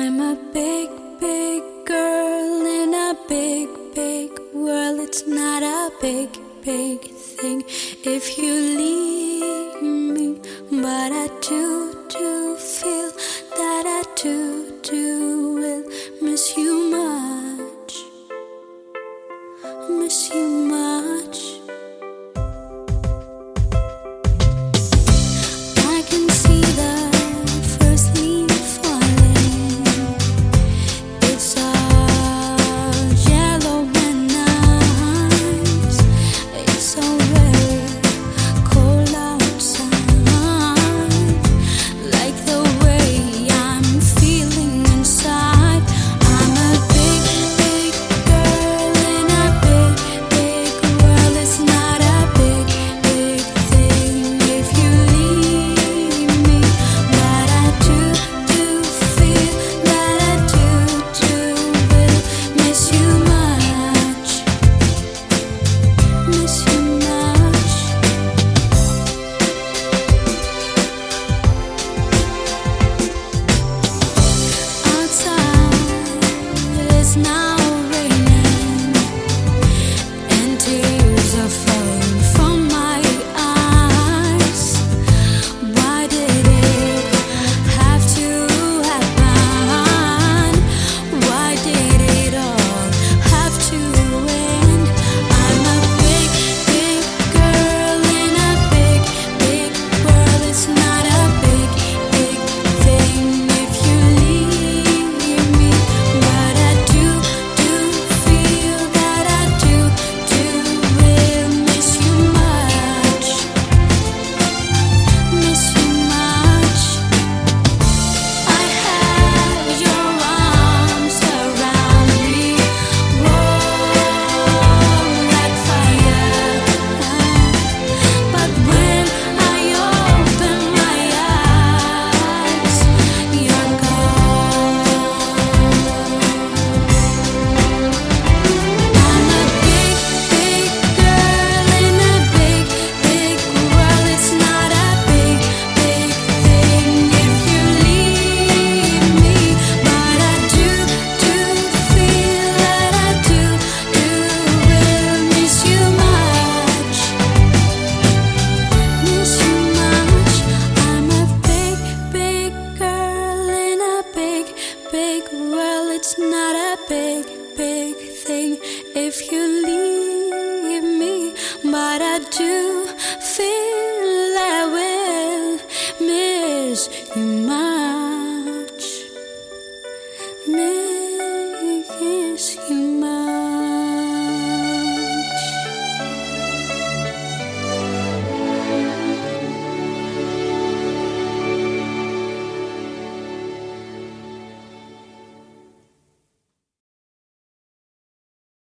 I'm a big, big girl in a big, big world. It's not a big, big thing if you leave me, but I do feel that I do will miss you much, miss you much. I can see the first leaf falling. It's all yellow and nice. It's so very cold outside, like the way I'm feeling inside. I'm a big, big girl in a big, big world. It's not a big, big thing if you leave me, but I do feel that I do will miss you much, miss you much. Outside it's now raining, and tears are falling from my eyes. Why did it have to happen? Why did it all have to end? I'm a big, big girl in a big, big world. It's not a big, big thing if you leave me, but I do feel that I do will miss you much, miss you much. I have your arms around me, warm like fire, but when I open my eyes, you're gone. I'm a big, big girl in a big, big world. It's not a big, big thing if you leave me, but I do feel that I do will miss you much, miss you much. I'm a big, big girl in a big, big world. It's not a big, big thing if you leave me, but I do feel I will miss you much, miss you much.